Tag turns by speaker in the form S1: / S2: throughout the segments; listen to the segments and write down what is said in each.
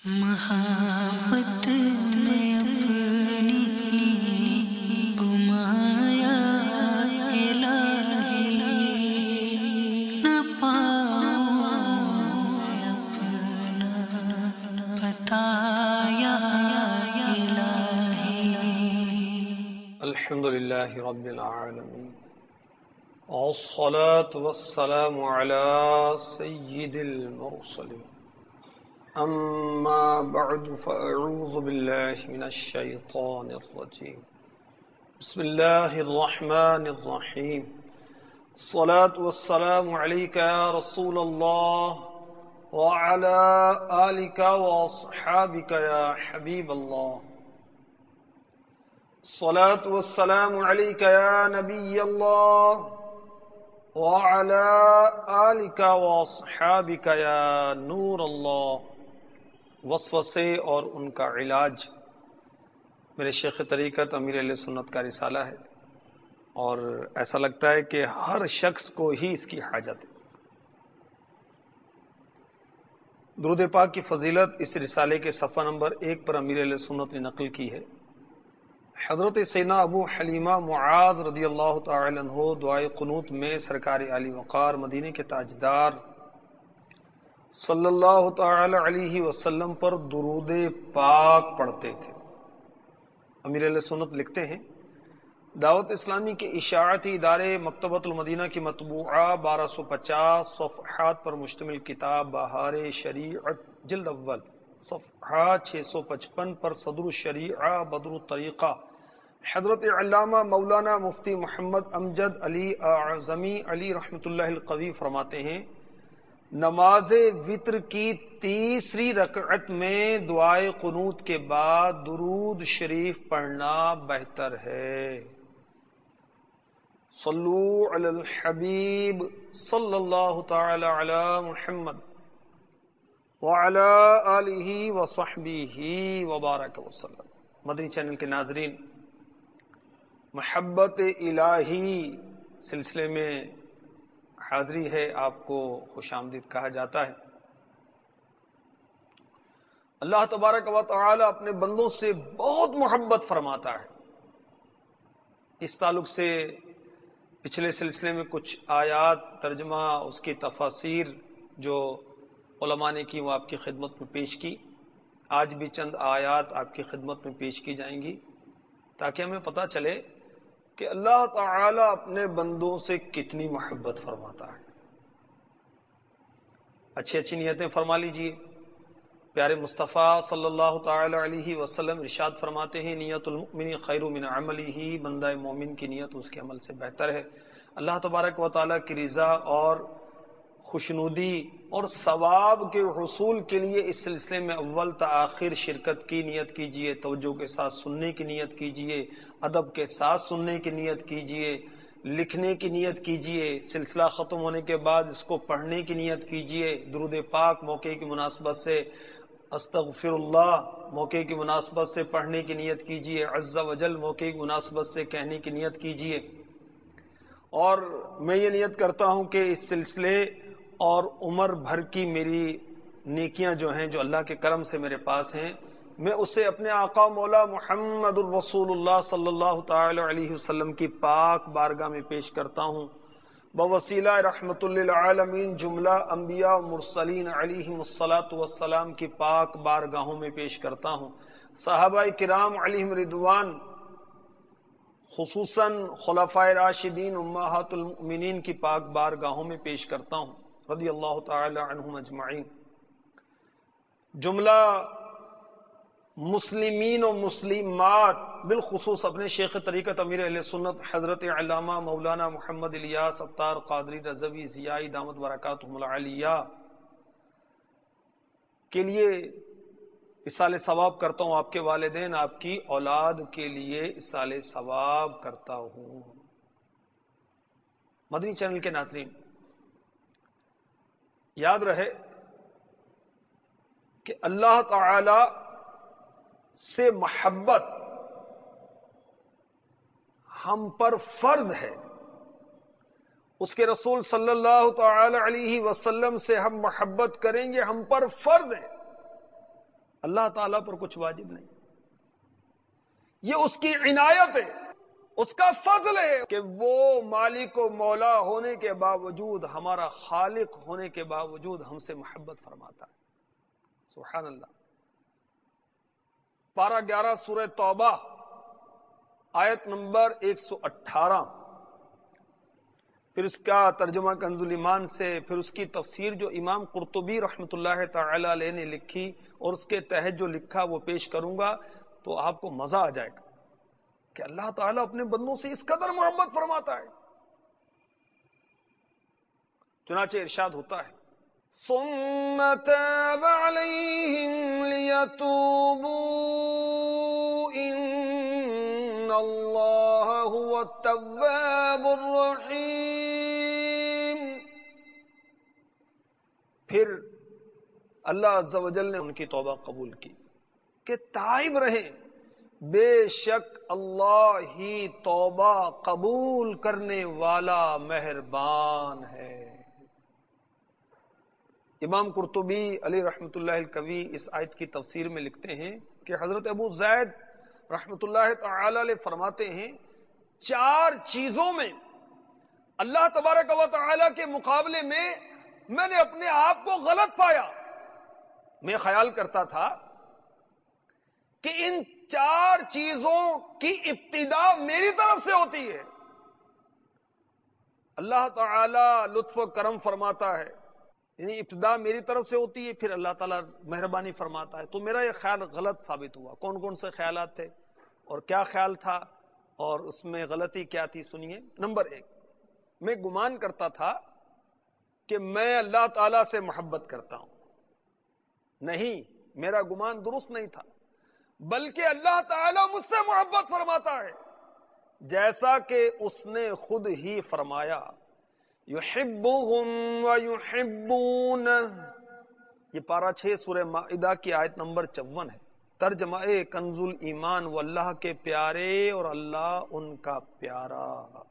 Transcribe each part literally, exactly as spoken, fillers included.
S1: محبت میں اپنی گمایا الہی، نہ پاؤں میں اپنا بتایا الہی۔
S2: الحمد للہ رب العالمین، والصلاة والسلام على سید المرسلین، اما بعد فاعوذ باللہ من الشیطان الرجیم، بسم اللہ الرحمن الرحیم، الصلاة والسلام علیک یا رسول اللہ وعلى آلک واصحابک یا حبیب اللہ، الصلاة والسلام علیک یا نبی اللہ وعلى آلک واصحابک یا نور اللہ۔ وسوسے اور ان کا علاج میرے شیخ طریقت امیر اہل سنت کا رسالہ ہے، اور ایسا لگتا ہے کہ ہر شخص کو ہی اس کی حاجت ہے۔ درود پاک کی فضیلت اس رسالے کے صفحہ نمبر ایک پر امیر اہل سنت نے نقل کی ہے۔ حضرت سیدنا ابو حلیمہ معاذ رضی اللہ تعالی عنہ دعائے قنوت میں سرکار عالی وقار مدینے کے تاجدار صلی اللہ تعالی علیہ وسلم پر درود پاک پڑھتے تھے۔ امیر اہل سنت لکھتے ہیں، دعوت اسلامی کے اشاعتی ادارے مکتبۃ المدینہ کی مطبوعہ بارہ سو پچاس صفحات پر مشتمل کتاب بہار شریعت جلد اول صفحہ چھ سو پچپن پر صدر الشریعہ بدر الطریقہ حضرت علامہ مولانا مفتی محمد امجد علی اعظمی علی رحمۃ اللہ القوی فرماتے ہیں، نماز وتر کی تیسری رکعت میں دعائے قنوت کے بعد درود شریف پڑھنا بہتر ہے۔ صلو علی الحبیب صلی اللہ تعالی علی محمد وعلی آلہ وصحبہ وبارک وسلم۔ مدنی چینل کے ناظرین، محبت الہی سلسلے میں حاضری ہے، آپ کو خوش آمدید کہا جاتا ہے۔ اللہ تبارک و تعالی اپنے بندوں سے بہت محبت فرماتا ہے۔ اس تعلق سے پچھلے سلسلے میں کچھ آیات ترجمہ اس کی تفاسیر جو علماء نے کی وہ آپ کی خدمت میں پیش کی۔ آج بھی چند آیات آپ کی خدمت میں پیش کی جائیں گی تاکہ ہمیں پتہ چلے کہ اللہ تعالی اپنے بندوں سے کتنی محبت فرماتا ہے۔ اچھی اچھی نیتیں فرما لیجئے۔ پیارے مصطفیٰ صلی اللہ تعالی علیہ وسلم ارشاد فرماتے ہیں، نیت المؤمن خیر من عملہ، بندہ مومن کی نیت اس کے عمل سے بہتر ہے۔ اللہ تبارک و تعالیٰ کی رضا اور خوشنودی اور ثواب کے حصول کے لیے اس سلسلے میں اول تا آخر شرکت کی نیت کیجئے، توجہ کے ساتھ سننے کی نیت کیجئے، ادب کے ساتھ سننے کی نیت کیجئے، لکھنے کی نیت کیجئے، سلسلہ ختم ہونے کے بعد اس کو پڑھنے کی نیت کیجئے، درود پاک موقع کی مناسبت سے، استغفر اللہ موقع کی مناسبت سے پڑھنے کی نیت کیجئے، عز و جل موقع کی مناسبت سے کہنے کی نیت کیجئے۔ اور میں یہ نیت کرتا ہوں کہ اس سلسلے اور عمر بھر کی میری نیکیاں جو ہیں جو اللہ کے کرم سے میرے پاس ہیں، میں اسے اپنے آقا مولا محمد الرسول اللہ صلی اللہ تعالی علیہ وسلم کی پاک بارگاہ میں پیش کرتا ہوں، بوسیلہ رحمت للعالمین جملہ انبیاء و مرسلین علیہم الصلاۃ والسلام کی پاک بارگاہوں میں پیش کرتا ہوں، صحابہ کرام علیہم رضوان، خصوصاً خلفائے راشدین امہات المؤمنین کی پاک بارگاہوں میں پیش کرتا ہوں، رضی اللہ تعالی عنہم اجمعین۔ جملہ مسلمین و مسلمات، بالخصوص اپنے شیخ طریقت امیر اہل سنت حضرت علامہ مولانا محمد الیاس ابتار قادری رضوی ضیائی دامت برکاتہم العالیہ کے لیے اصال ثواب کرتا ہوں، آپ کے والدین آپ کی اولاد کے لیے اصال ثواب کرتا ہوں۔ مدنی چینل کے ناظرین، یاد رہے کہ اللہ تعالی سے محبت ہم پر فرض ہے، اس کے رسول صلی اللہ تعالی علیہ وسلم سے ہم محبت کریں گے، ہم پر فرض ہے۔ اللہ تعالیٰ پر کچھ واجب نہیں. یہ اس کی عنایت ہے، اس کا فضل ہے کہ وہ مالک و مولا ہونے کے باوجود، ہمارا خالق ہونے کے باوجود ہم سے محبت فرماتا ہے. سبحان اللہ. پارہ گیارہ سورہ توبہ آیت نمبر ایک سو اٹھارہ، پھر اس کا ترجمہ کنز الایمان سے، پھر اس کی تفسیر جو امام قرطبی رحمۃ اللہ تعالی علیہ نے لکھی اور اس کے تحت جو لکھا وہ پیش کروں گا تو آپ کو مزہ آ جائے گا کہ اللہ تعالیٰ اپنے بندوں سے اس قدر محبت فرماتا ہے. چنانچہ ارشاد ہوتا ہے ثم تاب علیہم لیتوبوا ان اللہ هو التواب الرحیم. پھر اللہ عز و جل نے ان کی توبہ قبول کی کہ تائب رہیں، بے شک اللہ ہی توبہ قبول کرنے والا مہربان ہے. امام قرطبی علی رحمۃ اللہ الکوی اس آیت کی تفسیر میں لکھتے ہیں کہ حضرت ابو زید رحمۃ اللہ تعالی علیہ فرماتے ہیں چار چیزوں میں اللہ تبارک و تعالی کے مقابلے میں میں نے اپنے آپ کو غلط پایا. میں خیال کرتا تھا کہ ان چار چیزوں کی ابتدا میری طرف سے ہوتی ہے. اللہ تعالی لطف و کرم فرماتا ہے، یعنی ابتدا میری طرف سے ہوتی ہے، پھر اللہ تعالیٰ مہربانی فرماتا ہے. تو میرا یہ خیال غلط ثابت ہوا. کون کون سے خیالات تھے اور کیا خیال تھا اور اس میں غلطی کیا تھی سنیے. نمبر ایک، میں گمان کرتا تھا کہ میں اللہ تعالیٰ سے محبت کرتا ہوں. نہیں، میرا گمان درست نہیں تھا، بلکہ اللہ تعالیٰ مجھ سے محبت فرماتا ہے جیسا کہ اس نے خود ہی فرمایا یحبهم ویحبونہ. یہ پارہ چھ سورہ مائدہ کی آیت نمبر چون ہے. ترجمہ کنز الایمان، وہ اللہ کے پیارے اور اللہ ان کا پیارا.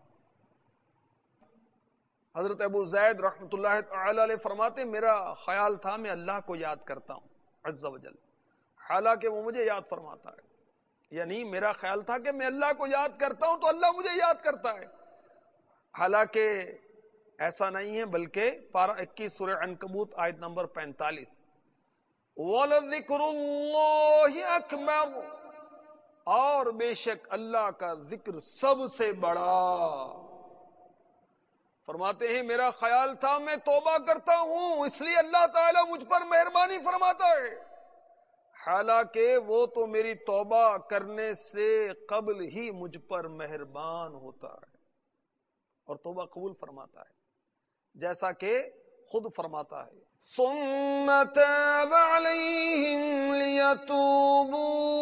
S2: حضرت ابو زید رحمۃ اللہ تعالی علیہ فرماتے میرا خیال تھا میں اللہ کو یاد کرتا ہوں عز و جل، حالانکہ وہ مجھے یاد فرماتا ہے. یعنی میرا خیال تھا کہ میں اللہ کو یاد کرتا ہوں تو اللہ مجھے یاد کرتا ہے، حالانکہ ایسا نہیں ہے. بلکہ پارہ اکیس سورہ عنکبوت آیت نمبر پینتالیس، وَلَذِكْرُ اللَّهِ أَكْبَرُ، اور بے شک اللہ کا ذکر سب سے بڑا. فرماتے ہیں میرا خیال تھا میں توبہ کرتا ہوں اس لیے اللہ تعالیٰ مجھ پر مہربانی فرماتا ہے، حالانکہ وہ تو میری توبہ کرنے سے قبل ہی مجھ پر مہربان ہوتا ہے اور توبہ قبول فرماتا ہے جیسا کہ خود فرماتا ہے ثم تاب علیہم لیتوبوا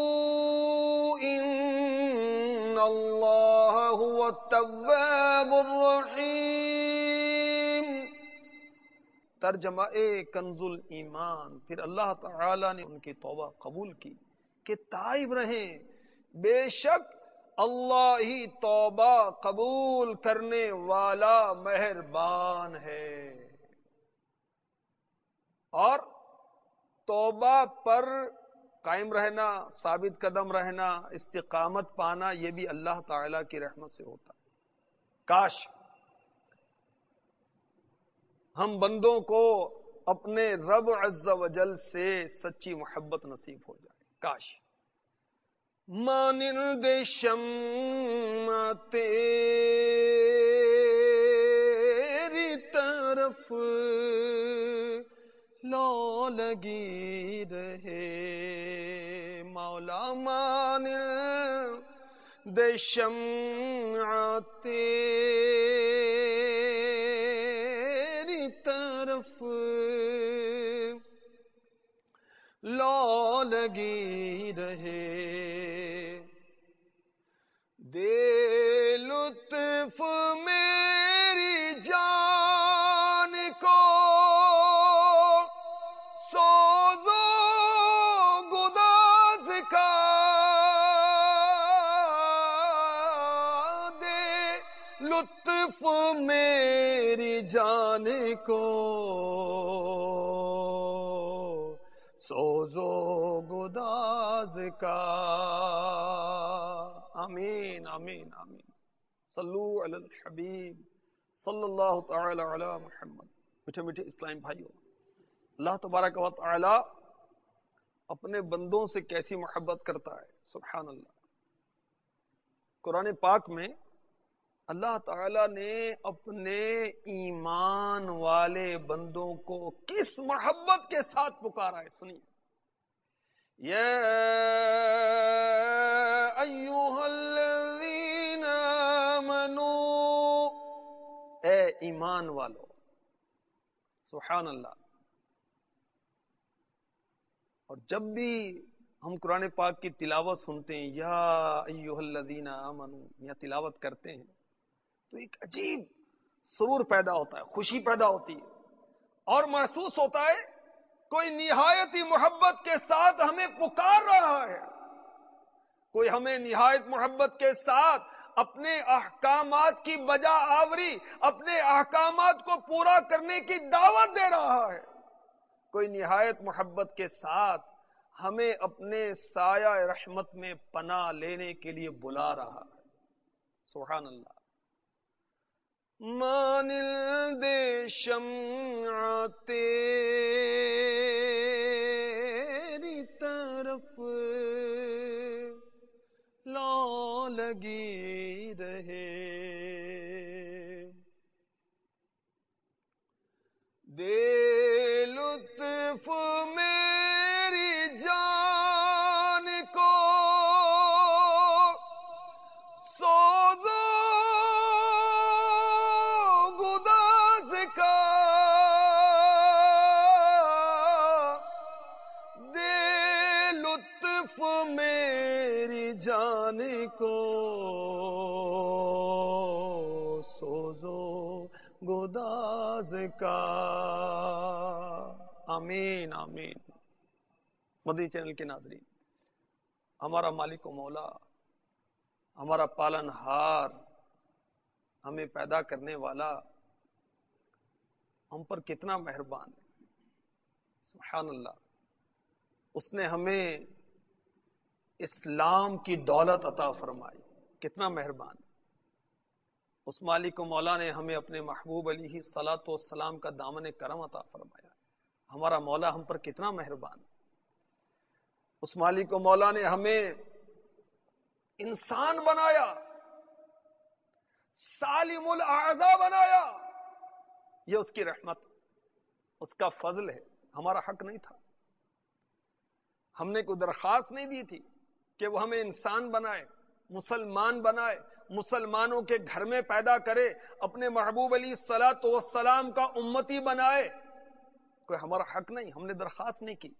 S2: ان اللہ هو التواب الرحیم. ترجمہ کنز الایمان، پھر اللہ تعالی نے ان کی توبہ قبول کی کہ تائب رہیں، بے شک اللہ ہی توبہ قبول کرنے والا مہربان ہے. اور توبہ پر قائم رہنا، ثابت قدم رہنا، استقامت پانا، یہ بھی اللہ تعالی کی رحمت سے ہوتا ہے. کاش ہم بندوں کو اپنے رب عز و جل سے سچی محبت نصیب ہو جائے. کاش مانند شمع تیری طرف لو لگی رہے، مولا مانند شمع تیری طرف لو لگی رہے، دے لطف میری جان کو سوز و گداز کا، دے لطف میری جان کو سوز و گداز کا. آمین آمین آمین. صلو علی الحبیب صلی اللہ تعالی علی محمد. میٹھے میٹھے اسلام بھائیو، اللہ تبارک و تعالی اپنے بندوں سے کیسی محبت کرتا ہے، سبحان اللہ. قرآن پاک میں اللہ تعالی نے اپنے ایمان والے بندوں کو کس محبت کے ساتھ پکارا ہے، سنیے. یا ایھا الذین آمنوا، اے ایمان والو. سبحان اللہ. اور جب بھی ہم قرآن پاک کی تلاوت سنتے ہیں، یا ایھا الذین آمنوا، یا تلاوت کرتے ہیں، تو ایک عجیب سرور پیدا ہوتا ہے، خوشی پیدا ہوتی ہے، اور محسوس ہوتا ہے کوئی نہایت ہی محبت کے ساتھ ہمیں پکار رہا ہے، کوئی ہمیں نہایت محبت کے ساتھ اپنے احکامات کی بجا آوری، اپنے احکامات کو پورا کرنے کی دعوت دے رہا ہے، کوئی نہایت محبت کے ساتھ ہمیں اپنے سایہ رحمت میں پناہ لینے کے لیے بلا رہا ہے. سبحان اللہ. مانل دے شمع تیری طرف لا لگی رہے، دے لطف میری جان کو سوزو گداز کا، دے لطف میری جان کو سوزو گداز کا. آمین آمین. مدنی چینل کے ناظرین، ہمارا مالک و مولا، ہمارا پالن ہار، ہمیں پیدا کرنے والا ہم پر کتنا مہربان ہے، سبحان اللہ. اس نے ہمیں اسلام کی دولت عطا فرمائی، کتنا مہربان. اس مالک و مولا نے ہمیں اپنے محبوب علیہ الصلوۃ والسلام کا دامن کرم عطا فرمایا. ہمارا مولا ہم پر کتنا مہربان. اس مالک و مولا نے ہمیں انسان بنایا، سالم الاعضاء بنایا. یہ اس کی رحمت، اس کا فضل ہے، ہمارا حق نہیں تھا. ہم نے کوئی درخواست نہیں دی تھی کہ وہ ہمیں انسان بنائے، مسلمان بنائے، مسلمانوں کے گھر میں پیدا کرے، اپنے محبوب علیہ الصلوۃ والسلام کا امتی بنائے. کوئی ہمارا حق نہیں، ہم نے درخواست نہیں کی.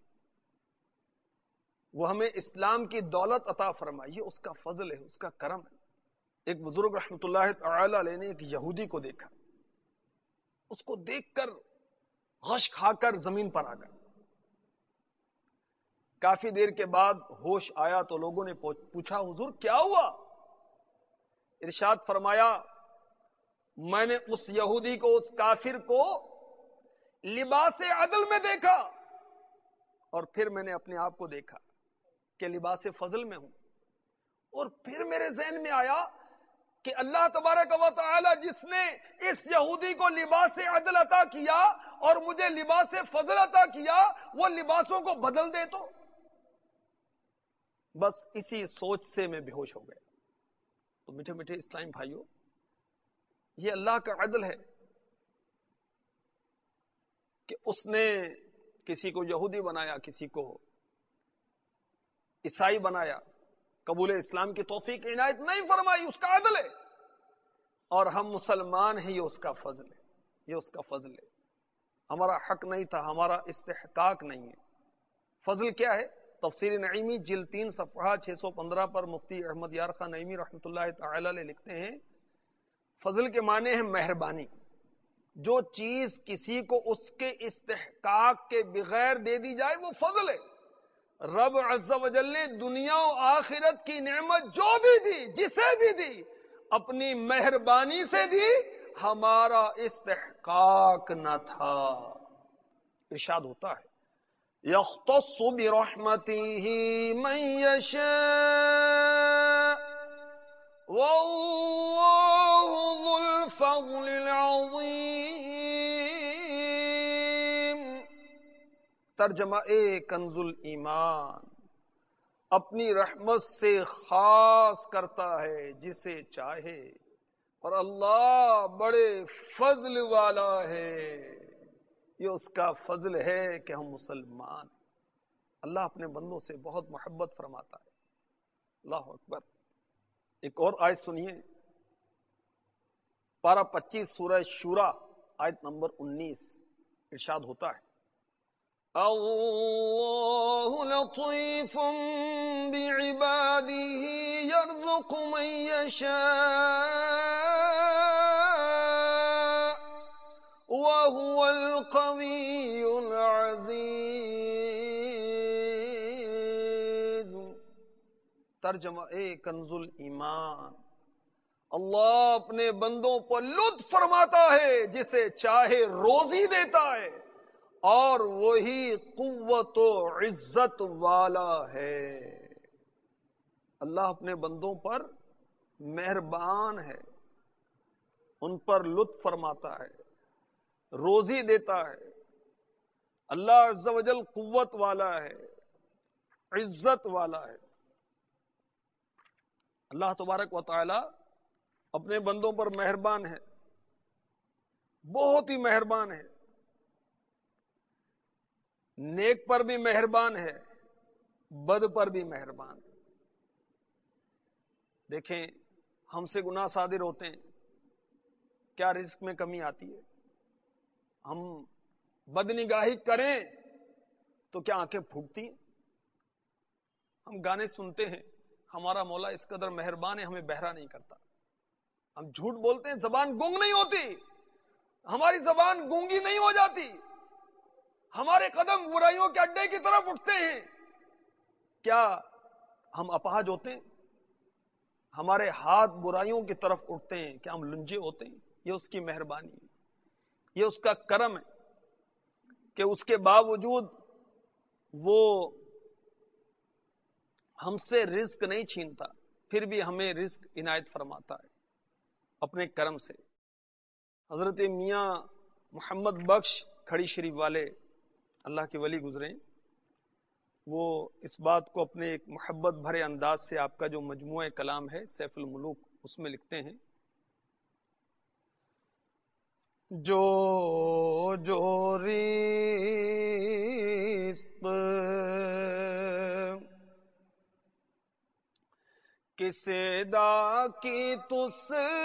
S2: وہ ہمیں اسلام کی دولت عطا فرمائی، یہ اس کا فضل ہے، اس کا کرم ہے. ایک بزرگ رحمت اللہ تعالی علیہ نے ایک یہودی کو دیکھا، اس کو دیکھ کر غش کھا کر زمین پر آ گئے. کافی دیر کے بعد ہوش آیا تو لوگوں نے پوچھا، حضور کیا ہوا؟ ارشاد فرمایا، میں نے اس یہودی کو، اس کافر کو لباس عدل میں دیکھا، اور پھر میں نے اپنے آپ کو دیکھا کہ لباس فضل میں ہوں. اور پھر میرے ذہن میں آیا کہ اللہ تبارک و تعالی جس نے اس یہودی کو لباس عدل عطا کیا اور مجھے لباس فضل عطا کیا، وہ لباسوں کو بدل دے تو. بس اسی سوچ سے میں بے ہوش ہو گیا. تو میٹھے میٹھے اسلام بھائیوں، یہ اللہ کا عدل ہے کہ اس نے کسی کو یہودی بنایا، کسی کو عیسائی بنایا، قبول اسلام کی توفیق عنایت نہیں فرمائی، اس کا عدل ہے. اور ہم مسلمان ہیں، یہ اس کا فضل ہے، یہ اس کا فضل ہے. ہمارا حق نہیں تھا، ہمارا استحقاق نہیں ہے. فضل کیا ہے؟ تفسیر نعیمی جلد تین صفحہ چھ سو پندرہ پر مفتی احمد یار خان نعیمی رحمۃ اللہ تعالی علیہ لکھتے ہیں، فضل کے معنی ہے مہربانی. جو چیز کسی کو اس کے استحقاق کے بغیر دے دی جائے وہ فضل ہے. رب عز و جل نے دنیا و آخرت کی نعمت جو بھی دی، جسے بھی دی، اپنی مہربانی سے دی، ہمارا استحقاق نہ تھا. ارشاد ہوتا ہے یختص برحمتہ من یشاء واللہ ذو الفضل العظیم۔ ترجمہ اے کنز الایمان، اپنی رحمت سے خاص کرتا ہے جسے چاہے اور اللہ بڑے فضل والا ہے۔ یہ اس کا فضل ہے کہ ہم مسلمان ہیں۔ اللہ اپنے بندوں سے بہت محبت فرماتا ہے۔ اللہ اکبر۔ ایک اور آیت سنیے، پارہ پچیس سورہ شورى آیت نمبر انیس، ارشاد ہوتا ہے اللہ لطیف بعبادہ یرزق من یشاء وهو القوی العزیز۔ ترجمہ اے کنز الایمان، اللہ اپنے بندوں پر لطف فرماتا ہے، جسے چاہے روزی دیتا ہے، اور وہی قوت و عزت والا ہے۔ اللہ اپنے بندوں پر مہربان ہے، ان پر لطف فرماتا ہے، روزی دیتا ہے۔ اللہ عز و جل قوت والا ہے، عزت والا ہے۔ اللہ تبارک و تعالی اپنے بندوں پر مہربان ہے، بہت ہی مہربان ہے، نیک پر بھی مہربان ہے، بد پر بھی مہربان ہے۔ دیکھیں، ہم سے گناہ صادر ہوتے ہیں، کیا رزق میں کمی آتی ہے؟ ہم بد نگاہی کریں تو کیا آنکھیں پھوٹتی ہیں؟ ہم گانے سنتے ہیں، ہمارا مولا اس قدر مہربان ہے، ہمیں بہرا نہیں کرتا۔ ہم جھوٹ بولتے ہیں، زبان گنگ نہیں ہوتی، ہماری زبان گونگی نہیں ہو جاتی۔ ہمارے قدم برائیوں کے اڈے کی طرف اٹھتے ہیں، کیا ہم اپاہج ہوتے ہیں؟ ہمارے ہاتھ برائیوں کی طرف اٹھتے ہیں، کیا ہم لنجے ہوتے ہیں؟ یہ اس کی مہربانی ہے، یہ اس کا کرم ہے کہ اس کے باوجود وہ ہم سے رزق نہیں چھینتا، پھر بھی ہمیں رزق عنایت فرماتا ہے اپنے کرم سے۔ حضرت میاں محمد بخش کھڑی شریف والے اللہ کے ولی گزرے، وہ اس بات کو اپنے ایک محبت بھرے انداز سے، آپ کا جو مجموعہ کلام ہے سیف الملوک، اس میں لکھتے ہیں جو جو رزق کسے دا کی تس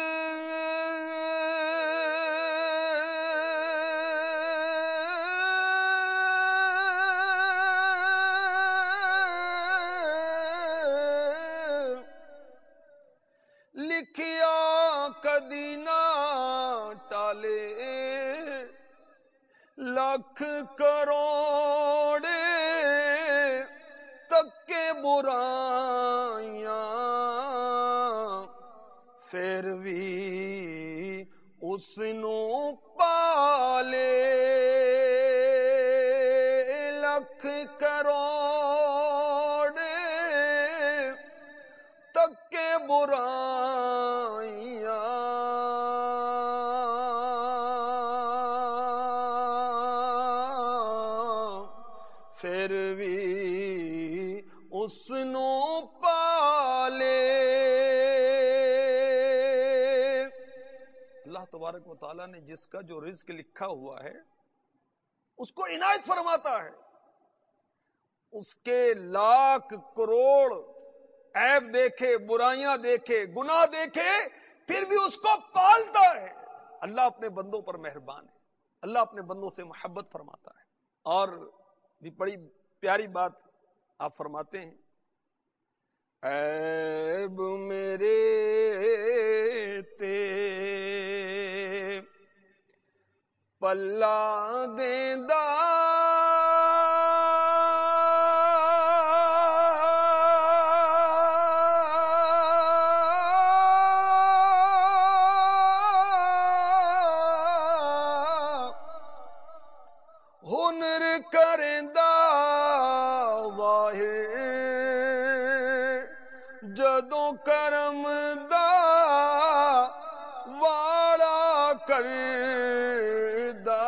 S2: لکھیا کدی نہ ٹالے، لاکھ کروڑ تک کے برائیاں پھر بھی اس نو پالے، لاکھ کروڑ تک کے برائیاں پھر بھی اس نو پالے۔ اللہ تبارک و تعالیٰ نے جس کا جو رزق لکھا ہوا ہے اس کو عنایت فرماتا ہے، اس کے لاکھ کروڑ عیب دیکھے، برائیاں دیکھے، گناہ دیکھے، پھر بھی اس کو پالتا ہے۔ اللہ اپنے بندوں پر مہربان ہے، اللہ اپنے بندوں سے محبت فرماتا ہے۔ اور بھی بڑی پیاری بات آپ فرماتے ہیں، عیب میرے تے پلہ دیندا ہنر کریندا جدوں کرم دا واڑا کردا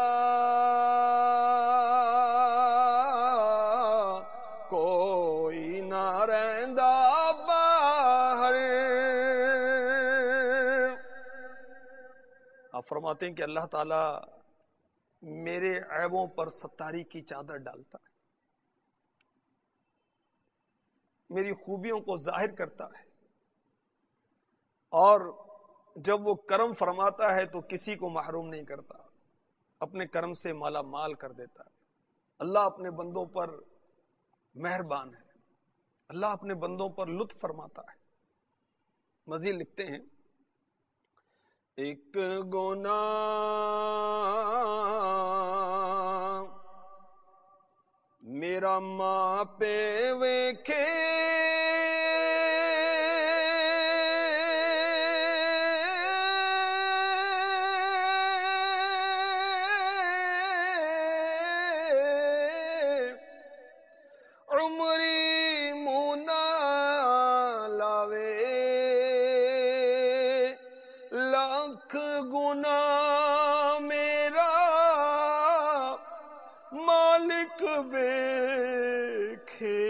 S2: کوئی نہ رہندا باہر. آپ فرماتے ہیں کہ اللہ تعالی میرے عیبوں پر ستاری کی چادر ڈالتا ہے، میری خوبیوں کو ظاہر کرتا ہے، اور جب وہ کرم فرماتا ہے تو کسی کو محروم نہیں کرتا، اپنے کرم سے مالا مال کر دیتا ہے. اللہ اپنے بندوں پر مہربان ہے، اللہ اپنے بندوں پر لطف فرماتا ہے. مزید لکھتے ہیں ایک گناہ میرا ماں پہ ویکھے عمری مونا لاوے لاکھ گنا میرا مالک ویکھے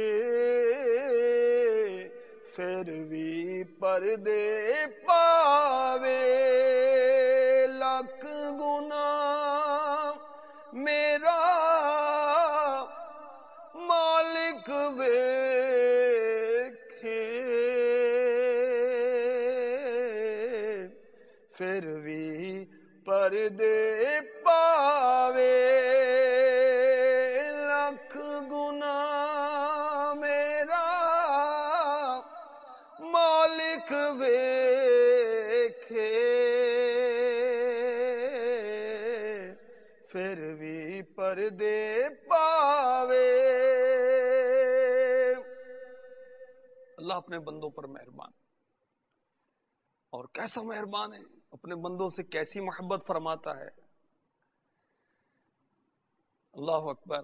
S2: پھر بھی پردے پاوے لاکھ گنا میرا مالک ویکھے پھر بھی پردے پاوے لاکھ گنا میرا مالک ویکھے پھر بھی پردے پاوے. اللہ اپنے بندوں پر مہربان، اور کیسا مہربان ہے، اپنے بندوں سے کیسی محبت فرماتا ہے. اللہ اکبر.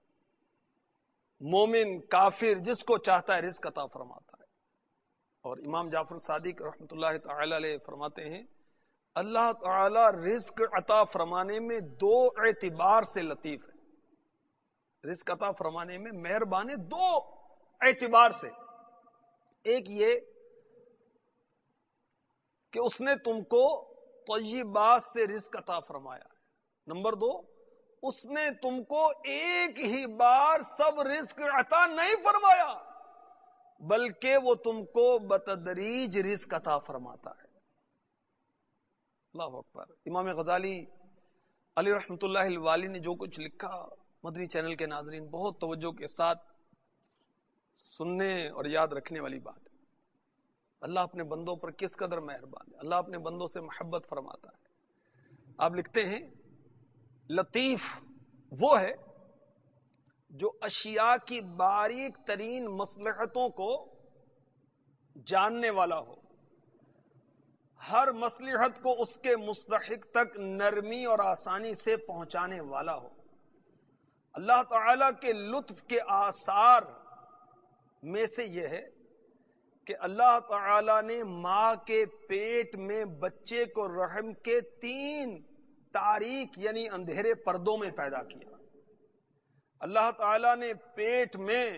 S2: مومن کافر جس کو چاہتا ہے رزق عطا فرماتا ہے. اور امام جعفر صادق رحمۃ اللہ تعالی علیہ فرماتے ہیں اللہ تعالی رزق عطا فرمانے میں دو اعتبار سے لطیف ہے. رزق عطا فرمانے میں مہربان ہے دو اعتبار سے. ایک یہ کہ اس نے تم کو طیبات سے رزق عطا فرمایا. نمبر دو، اس نے تم کو ایک ہی بار سب رزق عطا نہیں فرمایا، بلکہ وہ تم کو بتدریج رزق عطا فرماتا ہے. اللہ اکبر. امام غزالی علی رحمت اللہ الوالی نے جو کچھ لکھا، مدنی چینل کے ناظرین بہت توجہ کے ساتھ سننے اور یاد رکھنے والی بات ہے. اللہ اپنے بندوں پر کس قدر مہربان ہے، اللہ اپنے بندوں سے محبت فرماتا ہے. آپ لکھتے ہیں لطیف وہ ہے جو اشیاء کی باریک ترین مصلحتوں کو جاننے والا ہو، ہر مصلحت کو اس کے مستحق تک نرمی اور آسانی سے پہنچانے والا ہو. اللہ تعالی کے لطف کے آثار میں سے یہ ہے کہ اللہ تعالی نے ماں کے پیٹ میں بچے کو رحم کے تین تاریک یعنی اندھیرے پردوں میں پیدا کیا. اللہ تعالی نے پیٹ میں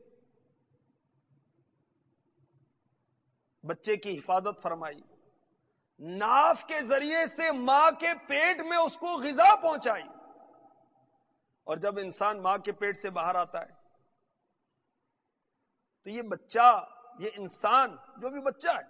S2: بچے کی حفاظت فرمائی، ناف کے ذریعے سے ماں کے پیٹ میں اس کو غذا پہنچائی، اور جب انسان ماں کے پیٹ سے باہر آتا ہے تو یہ بچہ، یہ انسان جو بھی بچہ ہے،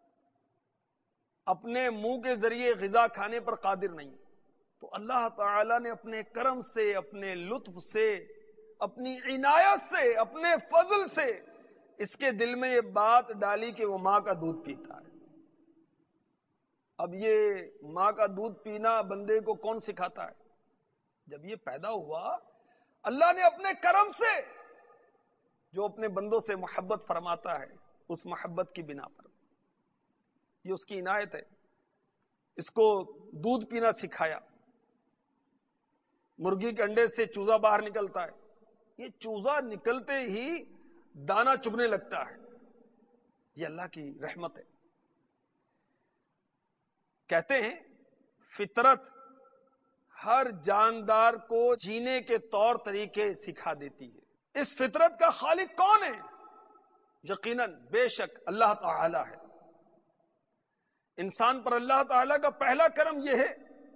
S2: اپنے منہ کے ذریعے غذا کھانے پر قادر نہیں. تو اللہ تعالی نے اپنے کرم سے، اپنے لطف سے، اپنی عنایت سے، اپنے فضل سے اس کے دل میں یہ بات ڈالی کہ وہ ماں کا دودھ پیتا ہے. اب یہ ماں کا دودھ پینا بندے کو کون سکھاتا ہے؟ جب یہ پیدا ہوا اللہ نے اپنے کرم سے، جو اپنے بندوں سے محبت فرماتا ہے، اس محبت کی بنا پر یہ اس کی عنایت ہے، اس کو دودھ پینا سکھایا. مرغی کے انڈے سے چوزا باہر نکلتا ہے، یہ چوزا نکلتے ہی دانا چگنے لگتا ہے، یہ اللہ کی رحمت ہے. کہتے ہیں فطرت ہر جاندار کو جینے کے طور طریقے سکھا دیتی ہے. اس فطرت کا خالق کون ہے؟ یقیناً بے شک اللہ تعالی ہے. انسان پر اللہ تعالی کا پہلا کرم یہ ہے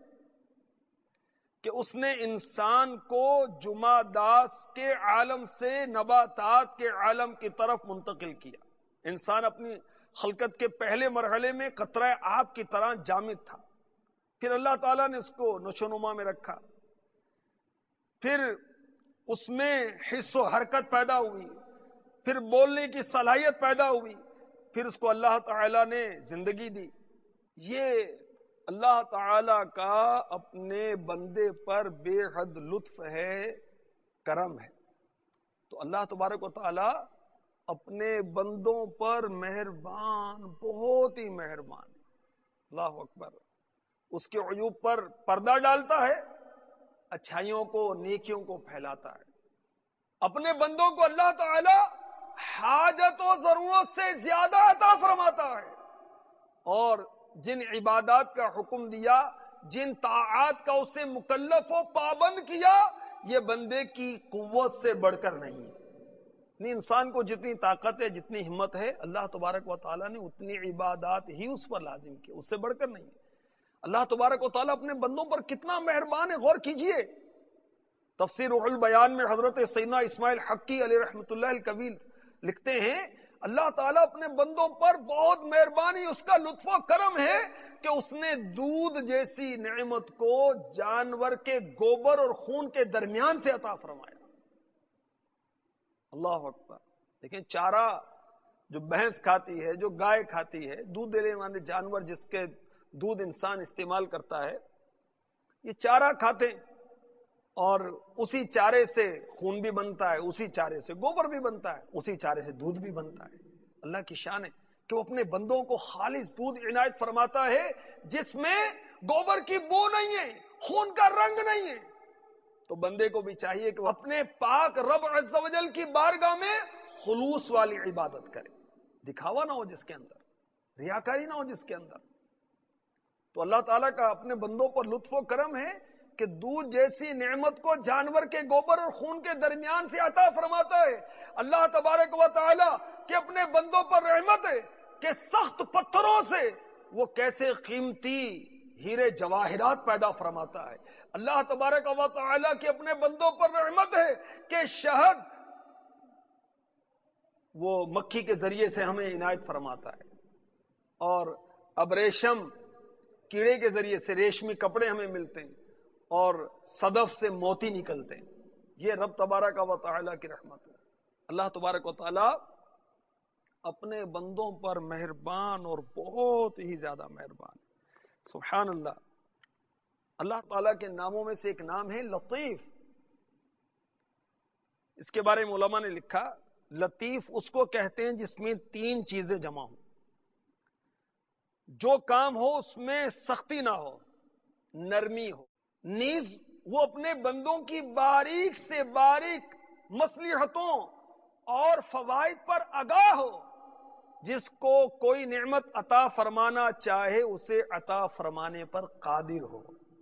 S2: کہ اس نے انسان کو جمادات کے عالم سے نباتات کے عالم کی طرف منتقل کیا. انسان اپنی خلقت کے پہلے مرحلے میں قطرہ آب کی طرح جامد تھا، پھر اللہ تعالیٰ نے اس کو نشو نما میں رکھا، پھر اس میں حس و حرکت پیدا ہوئی، پھر بولنے کی صلاحیت پیدا ہوئی، پھر اس کو اللہ تعالیٰ نے زندگی دی. یہ اللہ تعالی کا اپنے بندے پر بے حد لطف ہے، کرم ہے. تو اللہ تبارک و تعالی اپنے بندوں پر مہربان، بہت ہی مہربان. اللہ اکبر. اس کے عیوب پر پردہ ڈالتا ہے، اچھائیوں کو، نیکیوں کو پھیلاتا ہے. اپنے بندوں کو اللہ تعالی حاجت و ضرورت سے زیادہ عطا فرماتا ہے، اور جن عبادات کا حکم دیا، جن طاعات کا اسے مکلف و پابند کیا، یہ بندے کی قوت سے بڑھ کر نہیں ہے. نہیں، انسان کو جتنی طاقت ہے، جتنی ہمت ہے، اللہ تبارک و تعالیٰ نے اتنی عبادات ہی اس پر لازم کی، اس سے بڑھ کر نہیں ہے. اللہ تبارک و تعالیٰ اپنے بندوں پر کتنا مہربان ہے، غور کیجئے. تفسیر روح البیان میں حضرت سیدنا اسماعیل حقی علیہ رحمۃ اللہ الکبیر لکھتے ہیں اللہ تعالیٰ اپنے بندوں پر بہت مہربانی، اس کا لطف و کرم ہے کہ اس نے دودھ جیسی نعمت کو جانور کے گوبر اور خون کے درمیان سے عطا فرمایا. اللہ اکبر. دیکھیں، چارہ جو بھینس کھاتی ہے، جو گائے کھاتی ہے، دودھ دینے والے جانور جس کے دودھ انسان استعمال کرتا ہے، یہ چارہ کھاتے ہیں، اور اسی چارے سے خون بھی بنتا ہے، اسی چارے سے گوبر بھی بنتا ہے، اسی چارے سے دودھ بھی بنتا ہے. اللہ کی شان ہے کہ وہ اپنے بندوں کو خالص دودھ عنایت فرماتا ہے جس میں گوبر کی بو نہیں ہے، خون کا رنگ نہیں ہے. تو بندے کو بھی چاہیے کہ وہ اپنے پاک رب عز و جل کی بارگاہ میں خلوص والی عبادت کرے، دکھاوا نہ ہو جس کے اندر، ریاکاری نہ ہو جس کے اندر. تو اللہ تعالیٰ کا اپنے بندوں پر لطف و کرم ہے کہ دودھ جیسی نعمت کو جانور کے گوبر اور خون کے درمیان سے عطا فرماتا ہے. اللہ تبارک و تعالی کہ اپنے بندوں پر رحمت ہے کہ سخت پتھروں سے وہ کیسے قیمتی ہیرے جواہرات پیدا فرماتا ہے. اللہ تبارک و تعالی کہ اپنے بندوں پر رحمت ہے کہ شہد وہ مکھی کے ذریعے سے ہمیں عنایت فرماتا ہے، اور اب ریشم کیڑے کے ذریعے سے ریشمی کپڑے ہمیں ملتے ہیں، اور صدف سے موتی نکلتے ہیں. یہ رب تبارک و تعالی کی رحمت ہے. اللہ تبارک و تعالی اپنے بندوں پر مہربان اور بہت ہی زیادہ مہربان. سبحان اللہ. اللہ تعالیٰ کے ناموں میں سے ایک نام ہے لطیف. اس کے بارے میں علماء نے لکھا، لطیف اس کو کہتے ہیں جس میں تین چیزیں جمع ہوں. جو کام ہو اس میں سختی نہ ہو، نرمی ہو، نیز وہ اپنے بندوں کی باریک سے باریک مصلحتوں اور فوائد پر آگاہ ہو. جس کو کوئی نعمت عطا فرمانا چاہے اسے عطا فرمانے پر قادر ہو.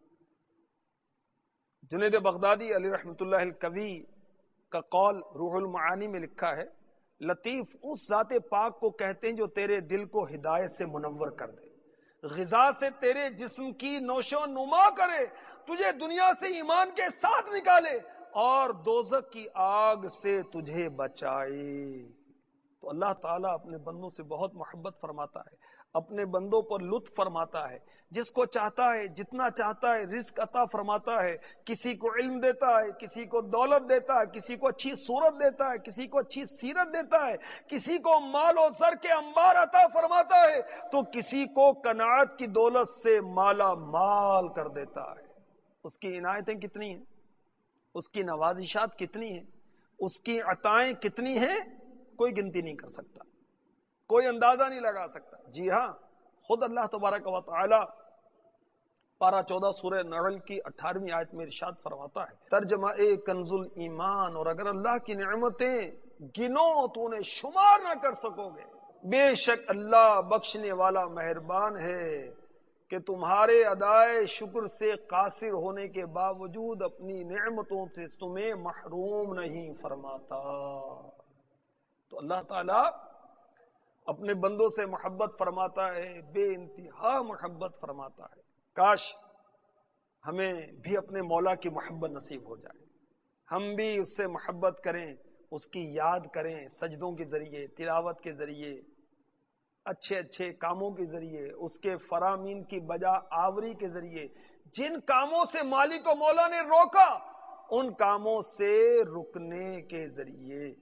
S2: جنید بغدادی علیہ رحمۃ اللہ الکوی کا قول روح المعانی میں لکھا ہے، لطیف اس ذات پاک کو کہتے ہیں جو تیرے دل کو ہدایت سے منور کر دے، غذا سے تیرے جسم کی نوشو نما کرے، تجھے دنیا سے ایمان کے ساتھ نکالے اور دوزخ کی آگ سے تجھے بچائے. تو اللہ تعالیٰ اپنے بندوں سے بہت محبت فرماتا ہے، اپنے بندوں پر لطف فرماتا ہے، جس کو چاہتا ہے جتنا چاہتا ہے رزق عطا فرماتا ہے. کسی کو علم دیتا ہے، کسی کو دولت دیتا ہے، کسی کو اچھی صورت دیتا ہے، کسی کو اچھی سیرت دیتا ہے، کسی کو مال و زر کے انبار عطا فرماتا ہے، تو کسی کو قناعت کی دولت سے مالا مال کر دیتا ہے. اس کی عنایتیں کتنی ہیں، اس کی نوازشات کتنی ہیں، اس کی عطائیں کتنی ہیں، کوئی گنتی نہیں کر سکتا، کوئی اندازہ نہیں لگا سکتا. جی ہاں، خود اللہ تبارک و تعالی پارہ چودہ سورہ نحل کی اٹھارہویں آیت میں ارشاد فرماتا ہے، ترجمہ اے کنز ایمان، اور اگر اللہ کی نعمتیں گنو تو انہیں شمار نہ کر سکو گے. بے شک اللہ بخشنے والا مہربان ہے کہ تمہارے ادائے شکر سے قاصر ہونے کے باوجود اپنی نعمتوں سے تمہیں محروم نہیں فرماتا۔ تو اللہ تعالی اپنے بندوں سے محبت فرماتا ہے، بے انتہا محبت فرماتا ہے۔ کاش ہمیں بھی اپنے مولا کی محبت نصیب ہو جائے، ہم بھی اس سے محبت کریں، اس کی یاد کریں، سجدوں کے ذریعے، تلاوت کے ذریعے، اچھے اچھے کاموں کے ذریعے، اس کے فرامین کی بجا آوری کے ذریعے، جن کاموں سے مالک و مولا نے روکا ان کاموں سے رکنے کے ذریعے۔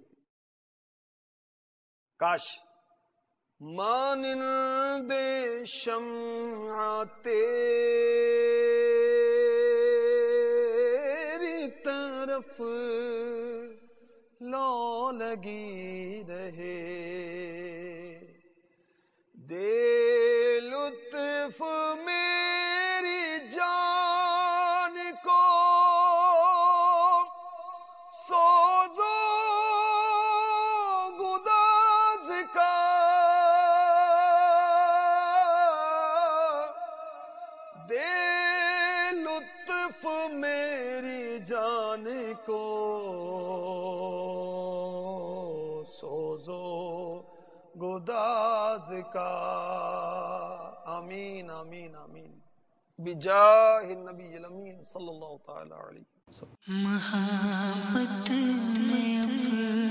S2: کاش مانند شمع تیری طرف لو لگی رہے، دے لطف میری جان کو سوزو گداز کا، دے لطف میری جان کو سوزو گداز کا۔ آمین آمین آمین بجاہ النبی الامین صلی اللہ تعالی علیہ وسلم۔
S1: محبت میں اب